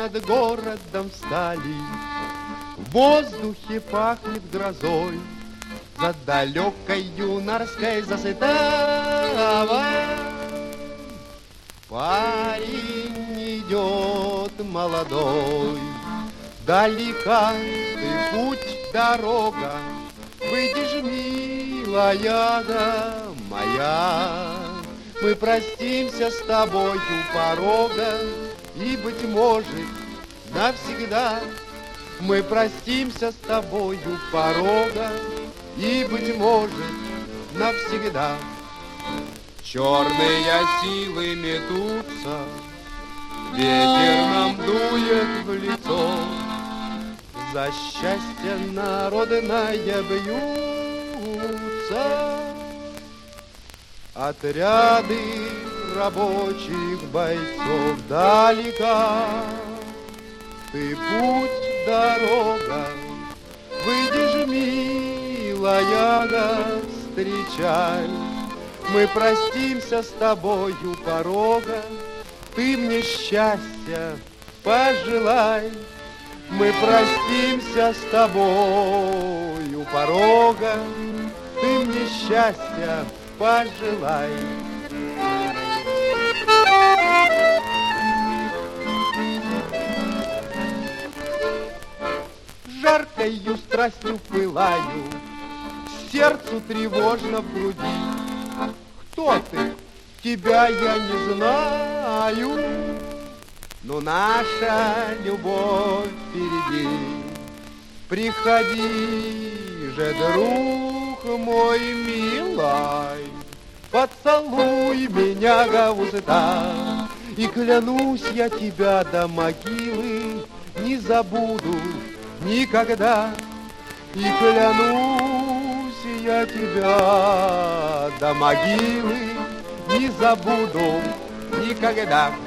над городом встали, в воздухе пахнет грозой, за далекой юнорской заставой. Парень идет молодой, далека ты путь, дорога, выйдешь, милая моя. Мы простимся с тобой у порога, и, быть может, навсегда. Мы простимся с тобой у порога, и, быть может, навсегда. Черные силы метутся, ветер нам дует в лицо, за счастье народное бьются. Отряды рабочих бойцов далека, ты путь, дорога, выйдешь, милая, встречай. Мы простимся с тобою порога, ты мне счастья пожелай. Мы простимся с тобою порога, ты мне счастья пожелай. Жаркою страстью пылаю, сердцу тревожно в груди. Кто ты? Тебя я не знаю, но наша любовь впереди. Приходи же, друг мой милый, поцелуй меня в уста, и клянусь я тебя до могилы не забуду никогда. И клянусь я тебя до могилы не забуду никогда.